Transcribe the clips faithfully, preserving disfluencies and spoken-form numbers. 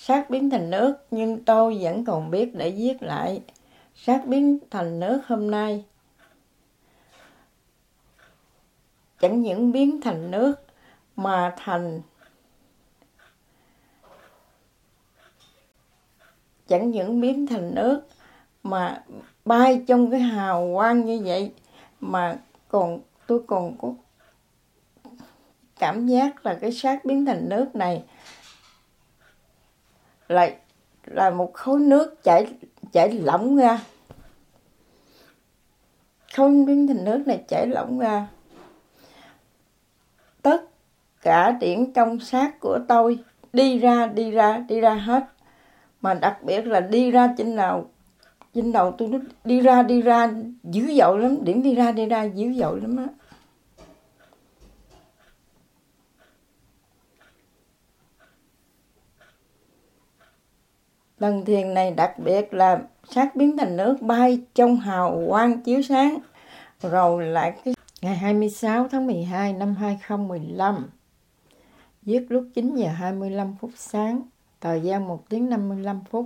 xác biến thành nước, nhưng tôi vẫn còn biết để viết lại. Xác biến thành nước hôm nay chẳng những biến thành nước mà thành chẳng những biến thành nước mà bay trong cái hào quang như vậy, mà còn tôi còn có cảm giác là cái xác biến thành nước này lại là một khối nước chảy chảy lỏng ra. Khối biến thành nước này chảy lỏng ra. Tất cả điểm trong xác của tôi đi ra, đi ra, đi ra hết. Mà đặc biệt là đi ra trên đầu, trên đầu tôi nó đi ra, đi ra dữ dội lắm. Điểm đi ra, đi ra dữ dội lắm á. Lần thiền này đặc biệt là xác biến thành nước bay trong hào quang chiếu sáng. Rồi lại cái ngày hai mươi sáu tháng mười hai năm hai không một lăm, viết lúc chín giờ hai mươi lăm phút sáng, thời gian một tiếng năm mươi lăm phút.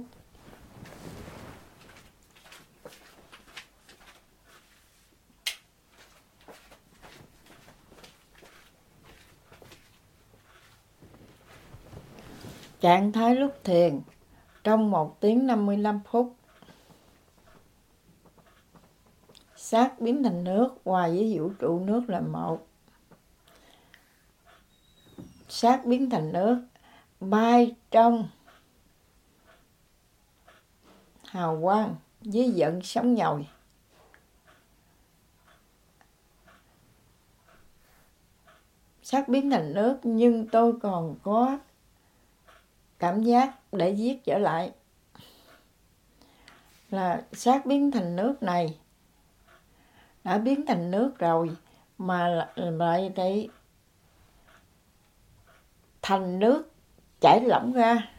Trạng thái lúc thiền trong một tiếng năm mươi lăm phút. Xác biến thành nước hòa với vũ trụ nước là một. Xác biến thành nước bay trong hào quang với vận sóng nhồi. Xác biến thành nước, nhưng tôi còn có cảm giác để viết trở lại là xác biến thành nước này đã biến thành nước rồi mà lại đây thành nước chảy lỏng ra,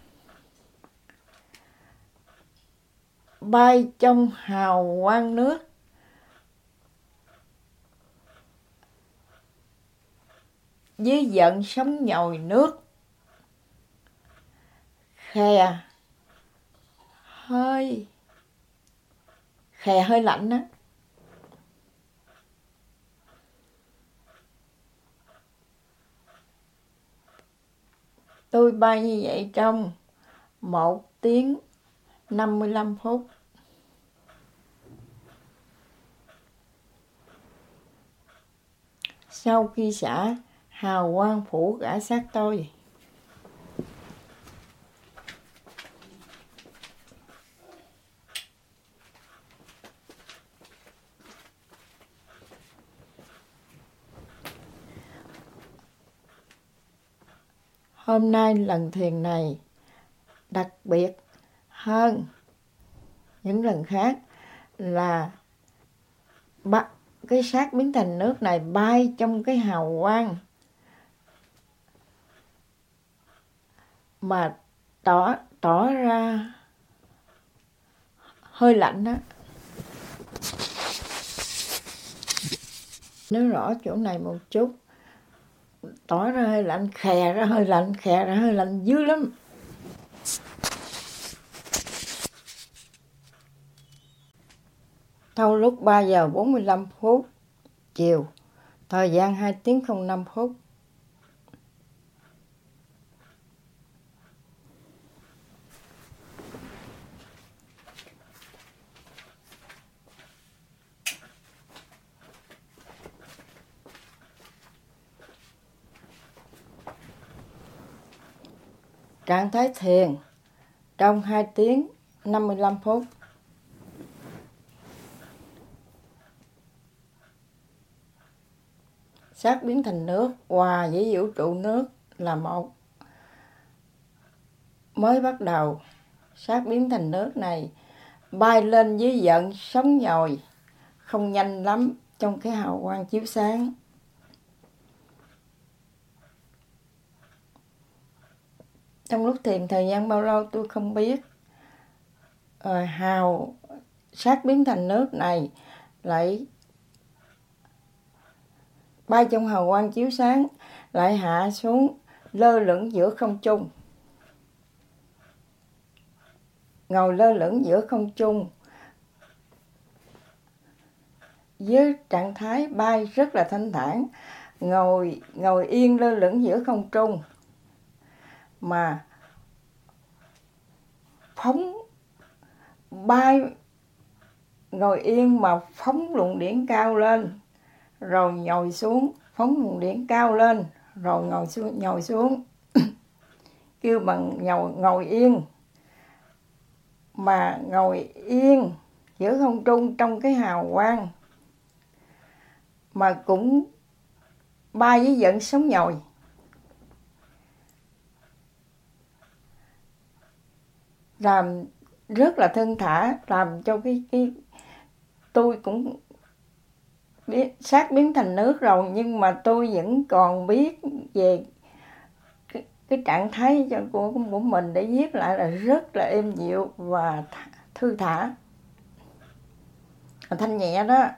bay trong hào quang nước, với vận sóng nhồi nước, khè hơi khè hơi lạnh á. Tôi bay như vậy trong một tiếng năm mươi lăm phút. Sau khi xả, hào quang phủ cả xác tôi. Hôm nay lần thiền này đặc biệt hơn những lần khác là bắt cái xác biến thành nước này bay trong cái hào quang mà tỏ tỏ ra hơi lạnh đó. Nói rõ chỗ này một chút, tỏ ra hơi lạnh, khè ra hơi lạnh, khè ra hơi lạnh dữ lắm. Thâu lúc ba giờ bốn mươi lăm phút chiều, thời gian hai tiếng không năm phút. Trạng thái thiền trong hai tiếng năm mươi lăm phút. Xác biến thành nước hòa với vũ trụ nước là một. Mới bắt đầu, xác biến thành nước này bay lên với vận sóng nhồi, không nhanh lắm trong cái hào quang chiếu sáng. Trong lúc thiền thời gian bao lâu tôi không biết. Rồi hào xác biến thành nước này lại bay trong hào quang chiếu sáng, lại hạ xuống lơ lửng giữa không trung. ngồi lơ lửng giữa không trung với trạng thái bay rất là thanh thản, ngồi ngồi yên lơ lửng giữa không trung mà phóng bay, ngồi yên mà phóng luồng điển cao lên rồi nhồi xuống, phóng luồng điển cao lên rồi ngồi xuống, nhồi xuống kêu bằng ngồi ngồi yên, mà ngồi yên giữa không trung trong cái hào quang mà cũng bay với vận sóng nhồi. Làm rất là thong thả, làm cho cái cái tôi cũng biết xác biến thành nước rồi, nhưng mà tôi vẫn còn biết về cái, cái trạng thái của của mình để viết lại là rất là êm dịu và thư thả, thanh nhẹ đó.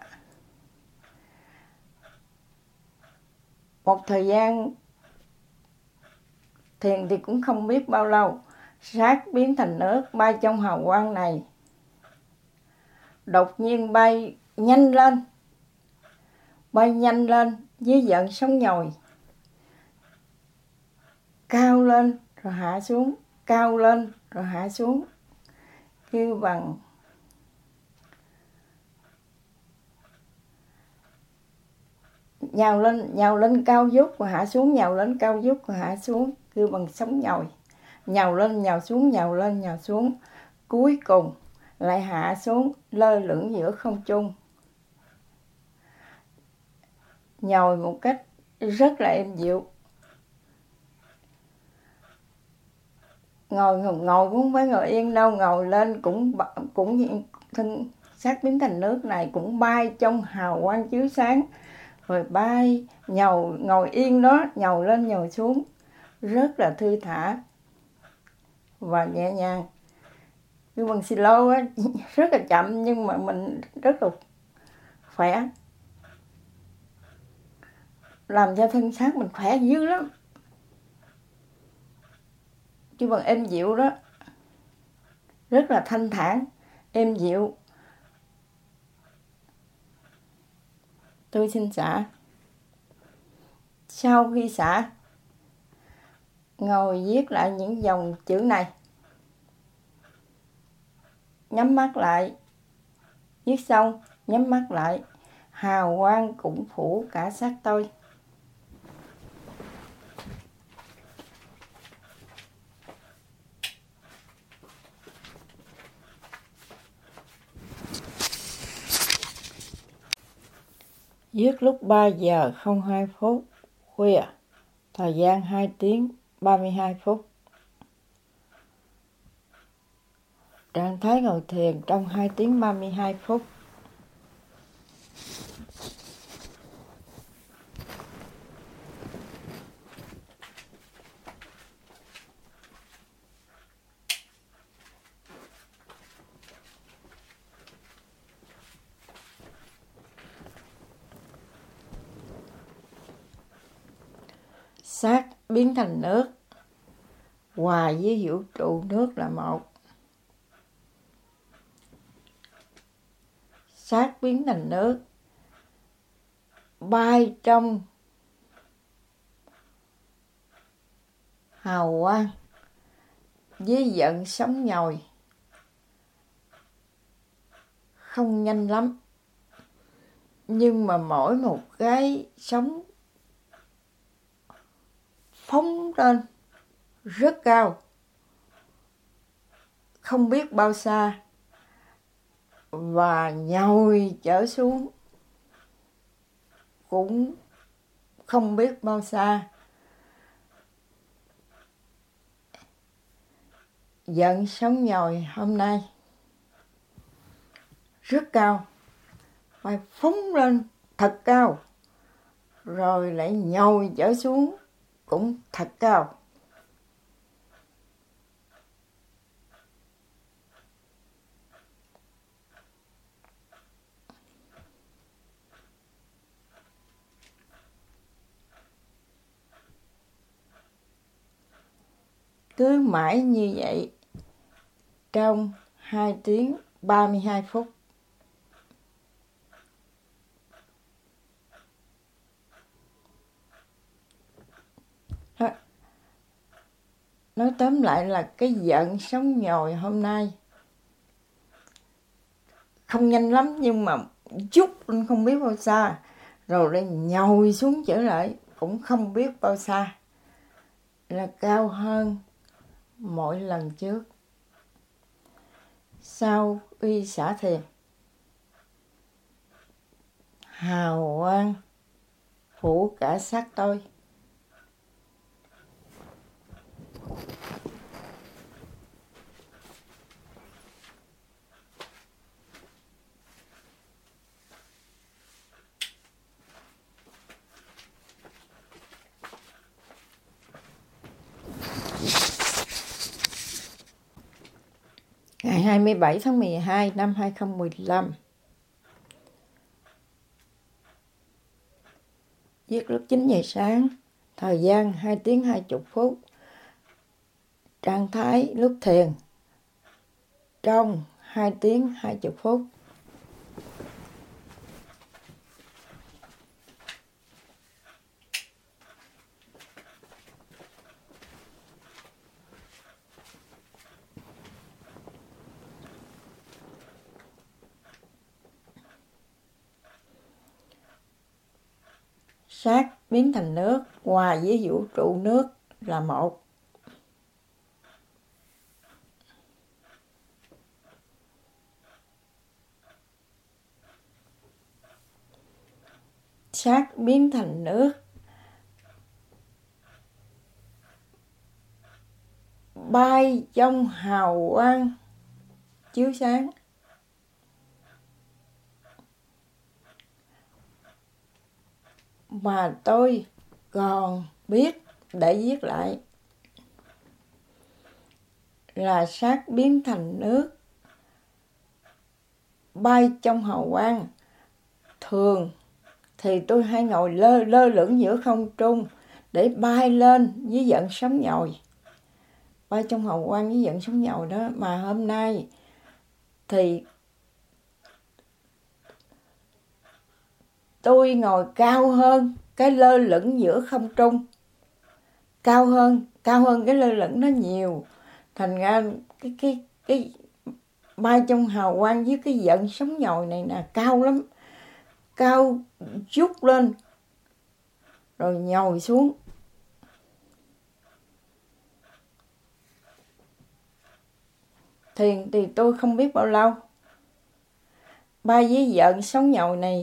Một thời gian thiền thì cũng không biết bao lâu, xác biến thành nước bay trong hào quang này đột nhiên bay nhanh lên, bay nhanh lên với vận sóng nhồi, cao lên rồi hạ xuống, cao lên rồi hạ xuống, kêu bằng nhào lên, nhào lên cao vút rồi hạ xuống, nhào lên cao vút rồi hạ xuống, kêu bằng sóng nhồi, nhào lên nhào xuống, nhào lên nhào xuống, cuối cùng lại hạ xuống lơ lửng giữa không trung, nhồi một cách rất là êm dịu. Ngồi ngồi cũng không phải ngồi yên đâu, ngồi lên cũng cũng thân xác biến thành nước này cũng bay trong hào quang chiếu sáng, rồi bay nhồi, ngồi yên đó nhồi lên nhồi xuống rất là thư thả và nhẹ nhàng. Như bằng slow á, rất là chậm nhưng mà mình rất là khỏe, làm cho thân xác mình khỏe dữ lắm, chứ bằng êm dịu đó, rất là thanh thản, êm dịu. Tôi xin xả. Sau khi xả, ngồi viết lại những dòng chữ này, nhắm mắt lại, viết xong nhắm mắt lại, hào quang cũng phủ cả xác tôi. Viết lúc ba giờ không hai phút khuya, thời gian hai tiếng ba mươi hai phút. Trạng thái ngồi thiền trong hai tiếng ba mươi hai phút. Xác biến thành nước, hòa với vũ trụ nước là một. Xác biến thành nước, bay trong hào quang với vận sóng nhồi, không nhanh lắm, nhưng mà mỗi một cái sóng phóng lên rất cao, không biết bao xa, và nhồi trở xuống cũng không biết bao xa. Vận sóng nhồi hôm nay rất cao, phải phóng lên thật cao, rồi lại nhồi trở xuống cũng thật cao. Cứ mãi như vậy trong hai tiếng ba mươi hai phút. Nói tóm lại là cái giận sống nhồi hôm nay không nhanh lắm, nhưng mà chút lên không biết bao xa, rồi lại nhồi xuống trở lại cũng không biết bao xa, là cao hơn mỗi lần trước. Sau uy xả thiền, hào quang phủ cả xác tôi. Ngày hai mươi bảy tháng mười hai năm hai không một lăm, giết lúc chín giờ sáng, thời gian hai tiếng hai mươi phút, trạng thái lúc thiền trong hai tiếng hai mươi phút. Xác biến thành nước, hòa với vũ trụ nước là một. Xác biến thành nước, bay trong hào quang chiếu sáng. Mà tôi còn biết để viết lại là xác biến thành nước, bay trong hào quang. Thường thì tôi hay ngồi lơ lơ lửng giữa không trung để bay lên với vận sóng nhồi, bay trong hào quang với vận sóng nhồi đó. Mà hôm nay thì tôi ngồi cao hơn cái lơ lửng giữa không trung, cao hơn cao hơn cái lơ lửng nó nhiều, thành ra cái cái cái bay trong hào quang với cái vận sóng nhồi này nè cao lắm, cao chút lên rồi nhồi xuống. Thiền thì tôi không biết bao lâu, bay với vận sóng nhồi này,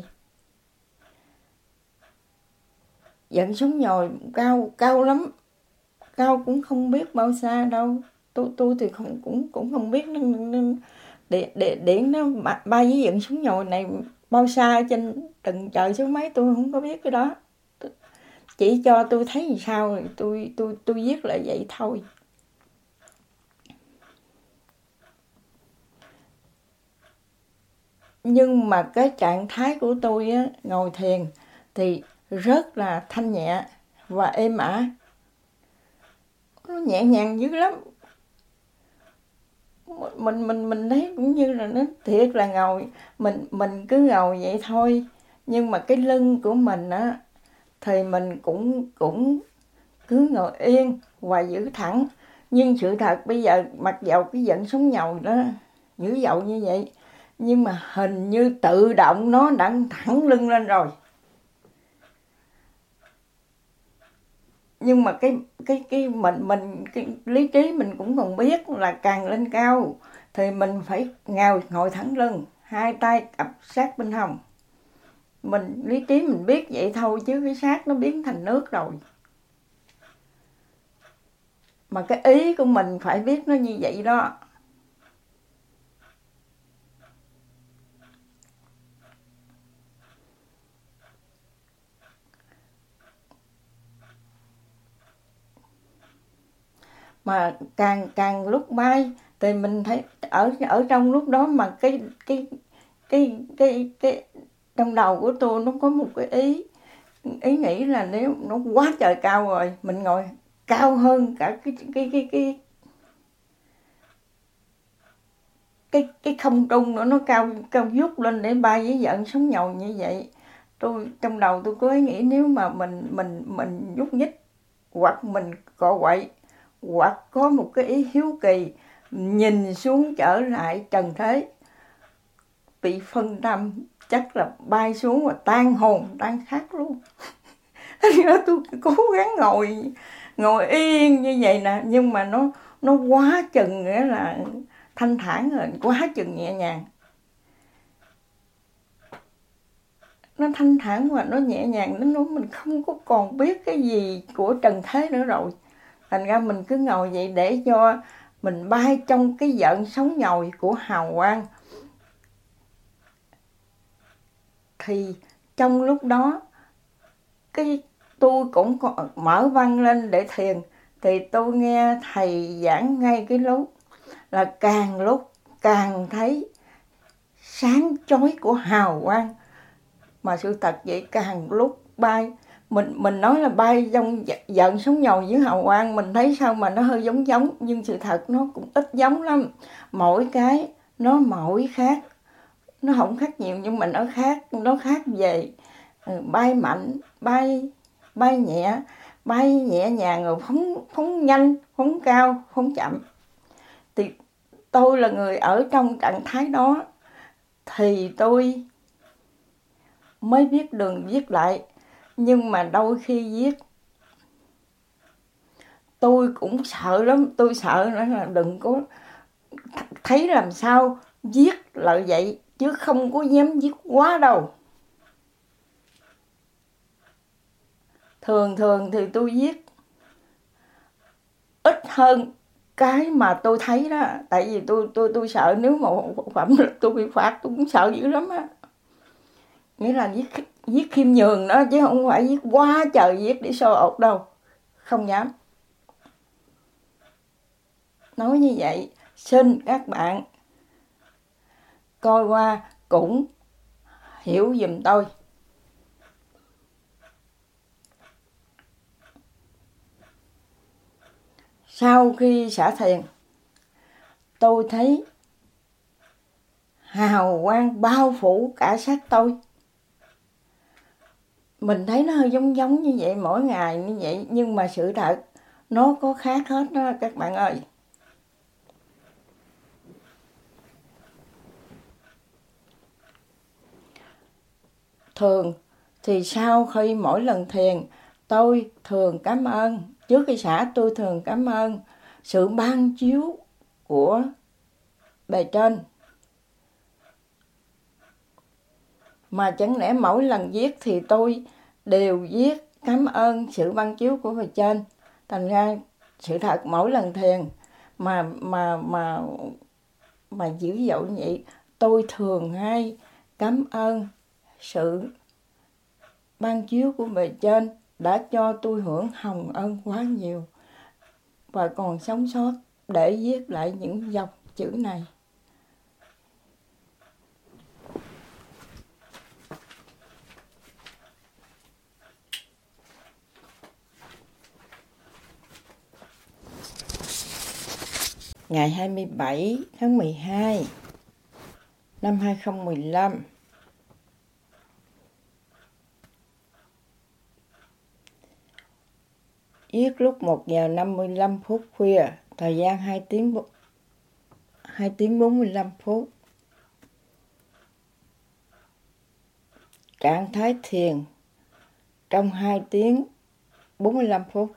vận sóng nhồi cao cao lắm, cao cũng không biết bao xa đâu. Tôi tôi thì không cũng cũng không biết nó, nó, điện điện điện nó bay với vận sóng nhồi này bao xa trên tầng trời số mấy, tôi không có biết cái đó. Chỉ cho tôi thấy làm sao rồi tôi tôi tôi viết lại vậy thôi. Nhưng mà cái trạng thái của tôi á, ngồi thiền thì rất là thanh nhẹ và êm ả, nó nhẹ nhàng dữ lắm. Mình mình mình thấy cũng như là nó thiệt là ngồi, mình mình cứ ngồi vậy thôi, nhưng mà cái lưng của mình á thì mình cũng cũng cứ ngồi yên và giữ thẳng. Nhưng sự thật bây giờ mặc dầu cái vận sóng nhồi đó dữ dội như vậy, nhưng mà hình như tự động nó đã thẳng lưng lên rồi. Nhưng mà cái cái cái mình mình cái lý trí mình cũng còn biết là càng lên cao thì mình phải ngồi ngồi thẳng lưng, hai tay cặp sát bên hông. Mình lý trí mình biết vậy thôi, chứ cái xác nó biến thành nước rồi. Mà cái ý của mình phải biết nó như vậy đó. Mà càng càng lúc bay thì mình thấy ở ở trong lúc đó mà cái cái cái cái cái trong đầu của tôi nó có một cái ý ý nghĩ là nếu nó quá trời cao rồi, mình ngồi cao hơn cả cái cái cái cái cái cái không trung nữa, nó cao cao vút lên để bay với vận sóng nhồi như vậy. Tôi trong đầu tôi có ý nghĩ nếu mà mình mình mình nhúc nhích, hoặc mình cọ quậy, hoặc có một cái ý hiếu kỳ nhìn xuống trở lại trần thế, bị phân tâm, chắc là bay xuống và tan hồn tan xác luôn. Thế đó, tôi cố gắng ngồi ngồi yên như vậy nè, nhưng mà nó nó quá chừng, nghĩa là thanh thản rồi, quá chừng nhẹ nhàng. Nó thanh thản và nó nhẹ nhàng đến nỗi mình không có còn biết cái gì của trần thế nữa rồi. Thành ra mình cứ ngồi vậy để cho mình bay trong cái vận sóng nhồi của hào quang. Thì trong lúc đó, cái tôi cũng mở văn lên để thiền, thì tôi nghe thầy giảng ngay cái lúc là càng lúc càng thấy sáng chói của hào quang. Mà sự thật vậy, càng lúc bay, mình mình nói là bay trong vận sóng nhồi với hào quang, mình thấy sao mà nó hơi giống giống, nhưng sự thật nó cũng ít giống lắm. Mỗi cái nó mỗi khác, nó không khác nhiều nhưng mà nó khác, nó khác về bay mạnh, bay bay nhẹ, bay nhẹ nhàng, rồi phóng phóng nhanh, phóng cao, phóng chậm. Thì tôi là người ở trong trạng thái đó, thì tôi mới biết đường viết lại. Nhưng mà đôi khi viết tôi cũng sợ lắm, tôi sợ nữa là đừng có thấy làm sao viết lại vậy, chứ không có dám viết quá đâu. Thường thường thì tôi viết ít hơn cái mà tôi thấy đó, tại vì tôi tôi tôi sợ nếu mà phẩm tôi bị phạt, tôi cũng sợ dữ lắm á. Nghĩa là viết viết khiêm nhường đó, chứ không phải viết quá trời viết để show off đâu, không dám. Nói như vậy, xin các bạn coi qua cũng hiểu giùm tôi. Sau khi xả thiền, tôi thấy hào quang bao phủ cả xác tôi. Mình thấy nó hơi giống giống như vậy mỗi ngày như vậy, nhưng mà sự thật nó có khác hết đó các bạn ơi. Thường thì sau khi mỗi lần thiền, tôi thường cảm ơn, trước khi xả tôi thường cảm ơn sự ban chiếu của bề trên. Mà chẳng lẽ mỗi lần viết thì tôi đều viết cảm ơn sự ban chiếu của bề trên. Thành ra sự thật mỗi lần thiền mà mà mà mà dữ dội như vậy, tôi thường hay cảm ơn sự ban chiếu của bề trên đã cho tôi hưởng hồng ân quá nhiều, và còn sống sót để viết lại những dòng chữ này. Ngày hai mươi bảy tháng mười hai năm hai không một lăm, viết lúc một giờ năm mươi lăm phút khuya, thời gian hai tiếng hai tiếng bốn mươi lăm phút. Trạng thái thiền trong hai tiếng bốn mươi lăm phút.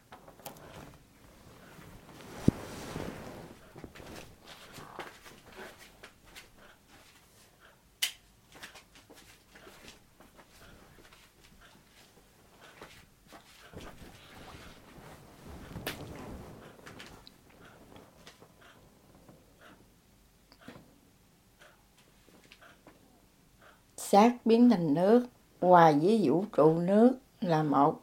Xác biến thành nước, hòa với vũ trụ nước là một.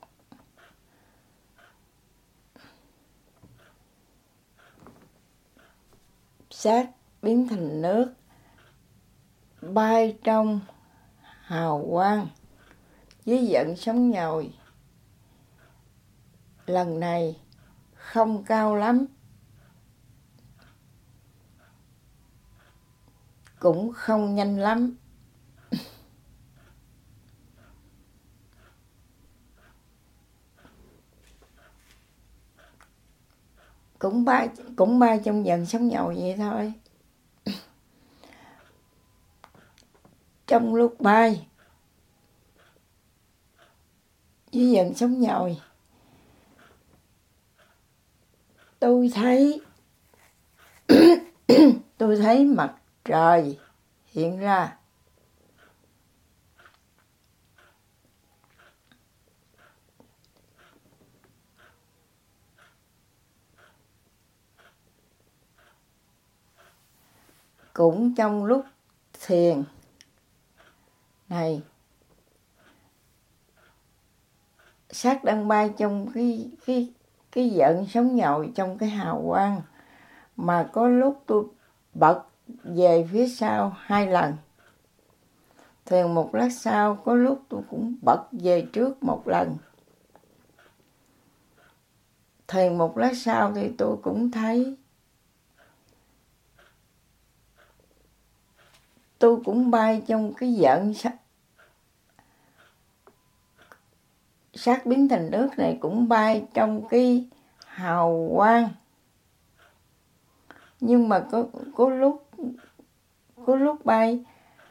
Xác biến thành nước, bay trong hào quang với vận sóng nhồi. Lần này không cao lắm, cũng không nhanh lắm. Cũng bay, cũng bay trong dần sống nhồi vậy thôi. Trong lúc bay với dần sống nhồi, tôi thấy tôi thấy mặt trời hiện ra. Cũng trong lúc thiền này, xác đang bay trong cái cái cái giận sống nhồi trong cái hào quang, mà có lúc tôi bật về phía sau hai lần. Thiền một lát sau, có lúc tôi cũng bật về trước một lần. Thiền một lát sau thì tôi cũng thấy tôi cũng bay trong cái giận xác biến thành nước này, cũng bay trong cái hào quang. Nhưng mà có có lúc có lúc bay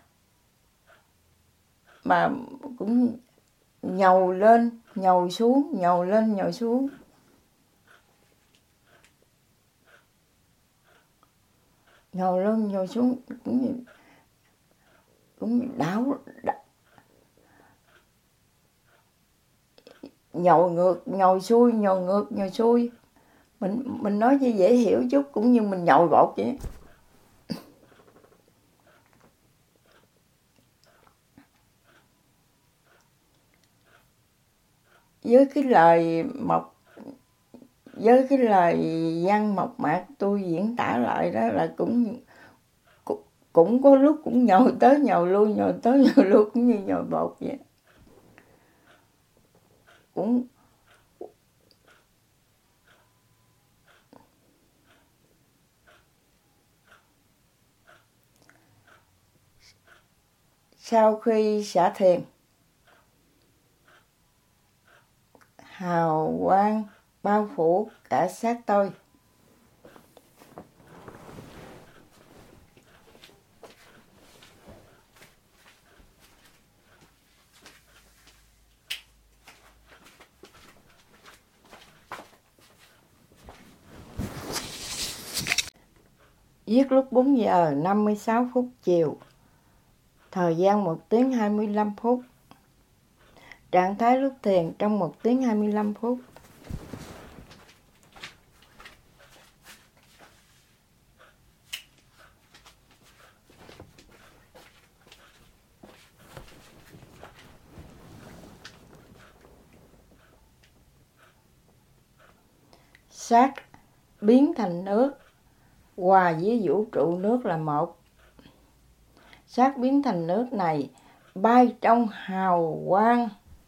mà cũng nhầu lên, nhầu xuống, nhầu lên, nhầu xuống. Nhầu lên, nhầu xuống, cũng cũng đảo, đảo nhầu ngược, nhầu xuôi, nhầu ngược, nhầu xuôi. Mình mình nói cho dễ hiểu chút, cũng như mình nhồi bột vậy. Với cái lời mộc với cái lời văn mộc mạc tôi diễn tả lại đó là cũng cũng, cũng có lúc cũng nhồi tới nhồi lui, nhồi tới nhồi lui, cũng như nhồi bột vậy. Cũng sau khi xả thiền, hào quang bao phủ cả xác tôi. Viết lúc bốn giờ năm mươi sáu phút chiều, thời gian một tiếng hai mươi lăm phút. Trạng thái lúc thiền trong một tiếng hai mươi lăm phút. Xác biến thành nước, hòa với vũ trụ nước là một. Xác biến thành nước này bay trong hào quang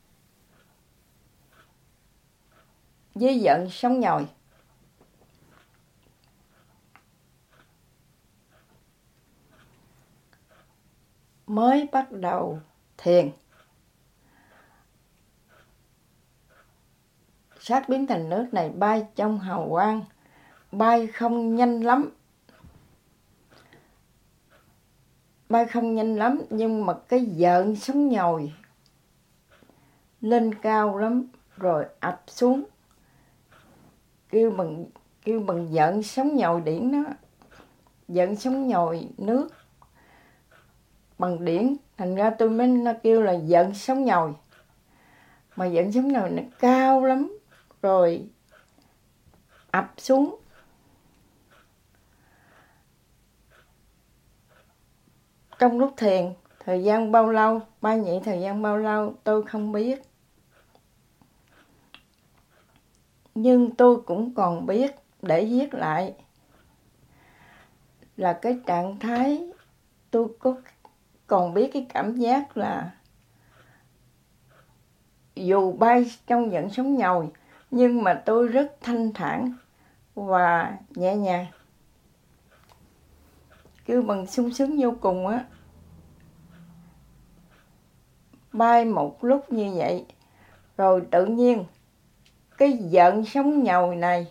với giận sống nhồi. Mới bắt đầu thiền, xác biến thành nước này bay trong hào quang, bay không nhanh lắm. Bay không nhanh lắm, nhưng mà cái giận sống nhồi lên cao lắm, rồi ập xuống. Kêu bằng, kêu bằng giận sống nhồi điển đó. Giận sống nhồi nước bằng điển, thành ra tôi mới nó kêu là giận sống nhồi. Mà giận sống nhồi nó cao lắm, rồi ập xuống. Trong lúc thiền, thời gian bao lâu, bay nhẹ thời gian bao lâu tôi không biết. Nhưng tôi cũng còn biết để viết lại là cái trạng thái, tôi có còn biết cái cảm giác là dù bay trong giận sống nhồi, nhưng mà tôi rất thanh thản và nhẹ nhàng. kêu bằng sung sướng vô cùng á. Bay một lúc như vậy, rồi tự nhiên cái giận sống nhồi này,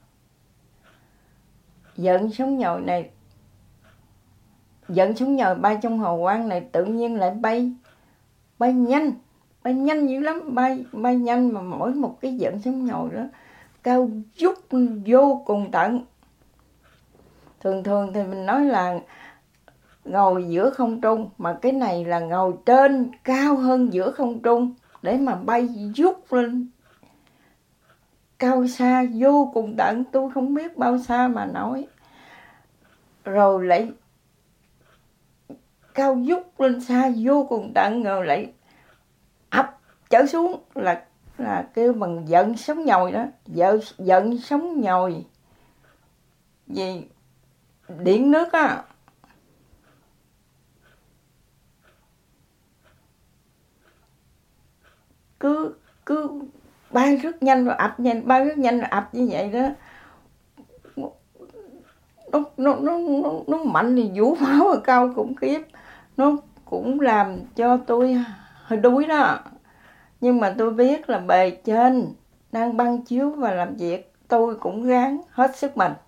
giận sống nhồi này, giận sống nhồi bay trong hồ quang này tự nhiên lại bay, bay nhanh, bay nhanh dữ lắm, bay bay nhanh mà mỗi một cái giận sống nhồi đó cao vút vô cùng tận. Thường thường thì mình nói là ngồi giữa không trung, mà cái này là ngồi trên cao hơn giữa không trung để mà bay vút lên cao xa vô cùng tận, tôi không biết bao xa mà nói. Rồi lại cao vút lên xa vô cùng tận, rồi lại ập trở xuống, là là kêu bằng giận sống nhồi đó, giận giận sống nhồi vì điện nước á. cứ cứ bay rất nhanh rồi ập nhanh, bay rất nhanh rồi ập như vậy đó. Nó nó nó nó, nó mạnh thì vũ pháo ở cao khủng khiếp, nó cũng làm cho tôi hơi đuối đó. Nhưng mà tôi biết là bề trên đang ban chiếu và làm việc, tôi cũng ráng hết sức mình.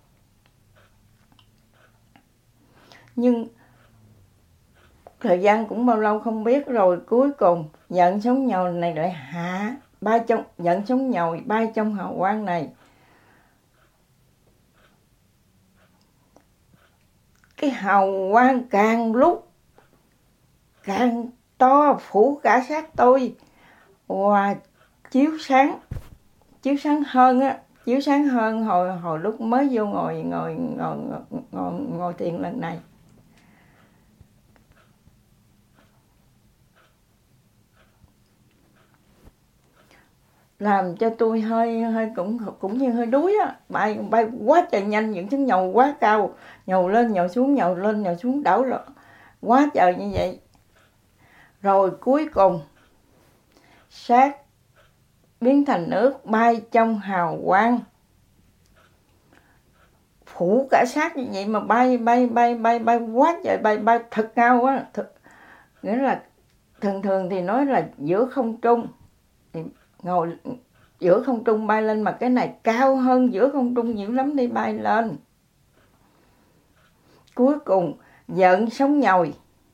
Nhưng thời gian cũng bao lâu không biết, rồi cuối cùng giận sống nhồi này lại hạ bay trong, giận sống nhồi bay trong hào quang này. Cái hào quang càng lúc càng to, phủ cả xác tôi, và chiếu sáng, chiếu sáng hơn á, chiếu sáng hơn hồi hồi lúc mới vô ngồi ngồi ngồi ngồi, ngồi, ngồi thiền lần này. Làm cho tôi hơi hơi cũng cũng như hơi đuối á, bay bay quá trời nhanh, những tiếng nhầu quá cao, nhầu lên nhầu xuống, nhầu lên nhầu xuống, đảo lộn quá trời như vậy. Rồi cuối cùng xác biến thành nước, bay trong hào quang, phủ cả xác như vậy mà bay bay bay bay bay quá trời, bay bay thật cao quá. Thật, nghĩa là thường thường thì nói là giữa không trung thì ngồi giữa không trung bay lên, mà cái này cao hơn giữa không trung dữ lắm, đi bay lên. Cuối cùng giận sống nhồi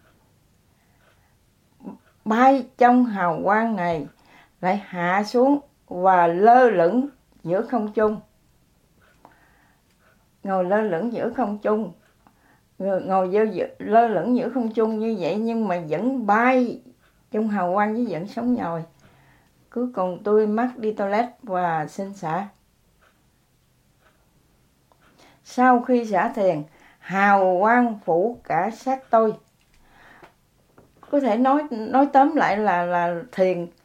bay trong hào quang này lại hạ xuống và lơ lửng giữa không trung. Ngồi lơ lửng giữa không trung, ngồi lơ lửng giữa không trung như vậy, nhưng mà vẫn bay trong hào quang với giận sống nhồi. Cuối cùng tôi mắc đi toilet và xin xả. Sau khi xả thiền, hào quang phủ cả xác tôi. Có thể nói nói tóm lại là là thiền